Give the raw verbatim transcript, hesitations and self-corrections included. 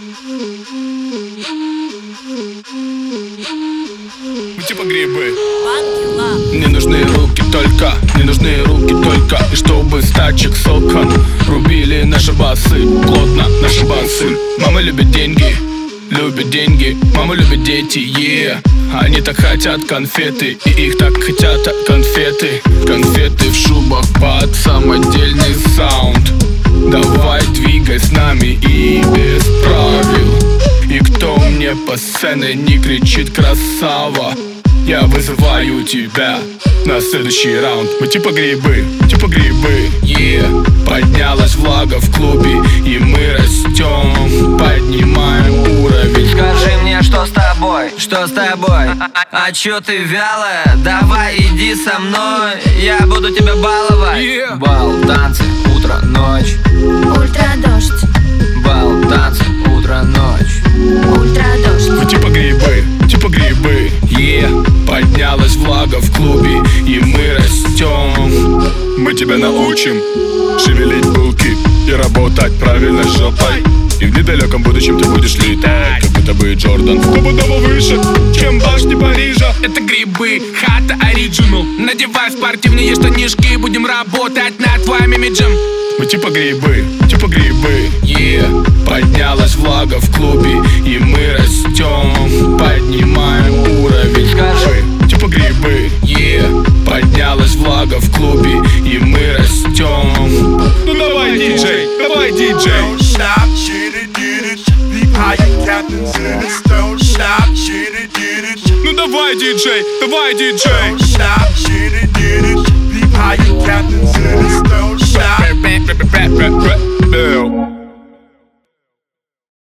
Мы типа грибы. Мне нужны руки только, мне нужны руки только. И чтобы с тачек сокон рубили наши басы, плотно наши басы. Мама любит деньги, любит деньги. Мама любит дети, yeah. Они так хотят конфеты, и их так хотят конфеты. Конфеты в шубах под самодельный саунд. Давай двигай с нами и без правил. И кто мне по сцене не кричит красава, я вызываю тебя на следующий раунд. Мы типа грибы, типа грибы, yeah. Поднялась влага в клубе, и мы растем, поднимаем уровень. Скажи мне, что с тобой, что с тобой? А чё ты вялая? Давай иди со мной, я буду тебя баловать, yeah. Бал, танцы, утро, ночь. Ультрадождь. Бал, танцы, утро, ночь. Ультрадождь. Мы типа грибы, типа грибы, yeah. Поднялась влага в клубе, и мы растем. Мы тебя научим шевелить булки и работать правильно жопой. И в недалеком будущем ты будешь летать, как будто бы Джордан стопудово выше, чем башни Парижа. Это грибы, хата оригинал. Надевай спортивные штанишки, будем работать над твоим имиджем. Мы типа грибы, типа грибы, yeah. Поднялась влага в клубе, и мы растем, поднимаем уровень. Скажи, типа грибы, yeah. Поднялась влага в клубе, и мы растем. Ну давай, диджей, давай, диджей. Don't stop, shit it, get it. Peep how you captains in this. Don't stop, shit it, get it. Ну давай, диджей, давай, диджей. Don't stop, shit it, get it. Peep how you captains in this. Don't stop. Bro.